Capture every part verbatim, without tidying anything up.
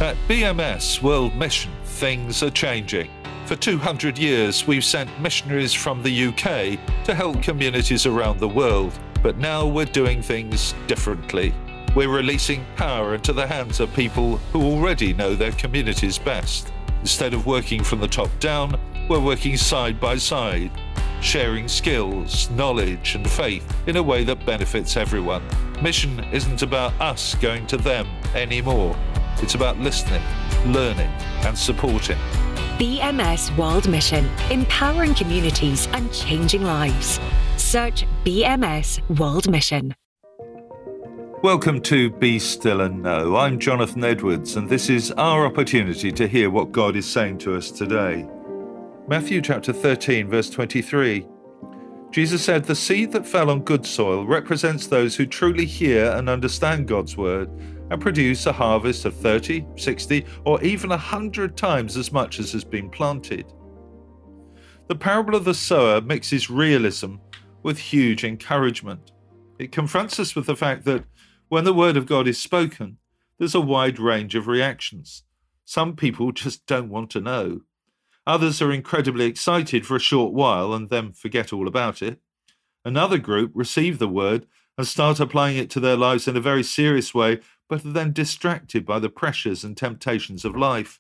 At B M S World Mission, things are changing. For two hundred years, we've sent missionaries from the U K to help communities around the world, but now we're doing things differently. We're releasing power into the hands of people who already know their communities best. Instead of working from the top down, we're working side by side, sharing skills, knowledge, and faith in a way that benefits everyone. Mission isn't about us going to them anymore. It's about listening, learning, and supporting. B M S World Mission, empowering communities and changing lives. Search B M S World Mission. Welcome to Be Still and Know. I'm Jonathan Edwards, and this is our opportunity to hear what God is saying to us today. Matthew chapter thirteen, verse twenty-three. Jesus said, "The seed that fell on good soil represents those who truly hear and understand God's word and produce a harvest of thirty, sixty, or even one hundred times as much as has been planted." The parable of the sower mixes realism with huge encouragement. It confronts us with the fact that when the word of God is spoken, there's a wide range of reactions. Some people just don't want to know. Others are incredibly excited for a short while and then forget all about it. Another group receive the word and start applying it to their lives in a very serious way, but are then distracted by the pressures and temptations of life.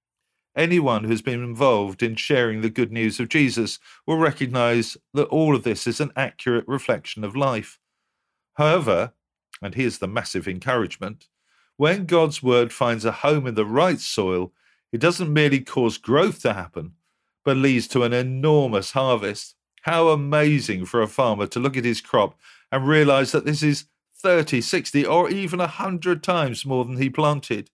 Anyone who's been involved in sharing the good news of Jesus will recognize that all of this is an accurate reflection of life. However, and here's the massive encouragement, when God's word finds a home in the right soil, it doesn't merely cause growth to happen, but leads to an enormous harvest. How amazing for a farmer to look at his crop and realize that this is thirty, sixty, or even one hundred times more than he planted.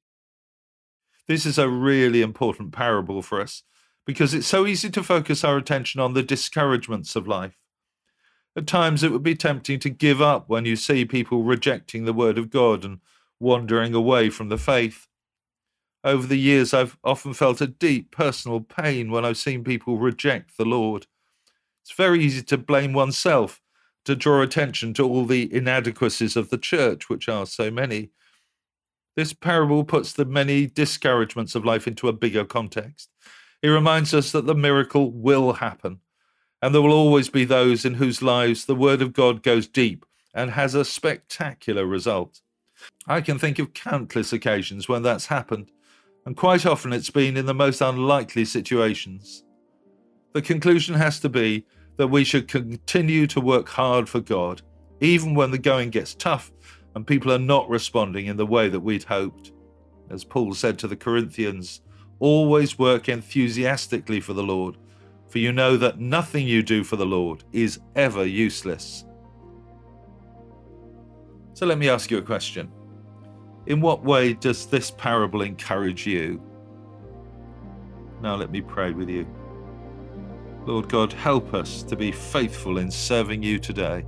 This is a really important parable for us because it's so easy to focus our attention on the discouragements of life. At times it would be tempting to give up when you see people rejecting the word of God and wandering away from the faith. Over the years, I've often felt a deep personal pain when I've seen people reject the Lord. It's very easy to blame oneself, to draw attention to all the inadequacies of the church, which are so many. This parable puts the many discouragements of life into a bigger context. It reminds us that the miracle will happen, and there will always be those in whose lives the word of God goes deep and has a spectacular result. I can think of countless occasions when that's happened, and quite often it's been in the most unlikely situations. The conclusion has to be that we should continue to work hard for God, even when the going gets tough and people are not responding in the way that we'd hoped. As Paul said to the Corinthians, "Always work enthusiastically for the Lord, for you know that nothing you do for the Lord is ever useless." So let me ask you a question. In what way does this parable encourage you? Now let me pray with you. Lord God, help us to be faithful in serving you today.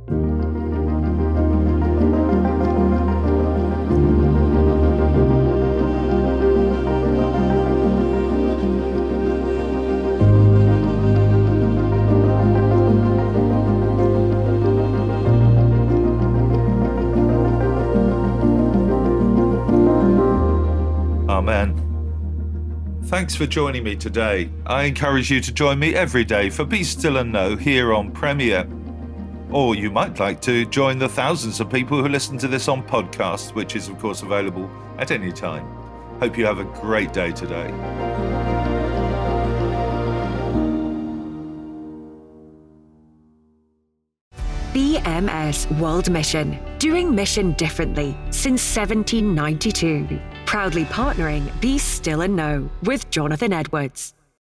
Amen. Thanks for joining me today. I encourage you to join me every day for Be Still and Know here on Premier. Or you might like to join the thousands of people who listen to this on podcast, which is of course available at any time. Hope you have a great day today. B M S World Mission, doing mission differently since seventeen ninety-two. Proudly partnering Be Still and Know with Jonathan Edwards.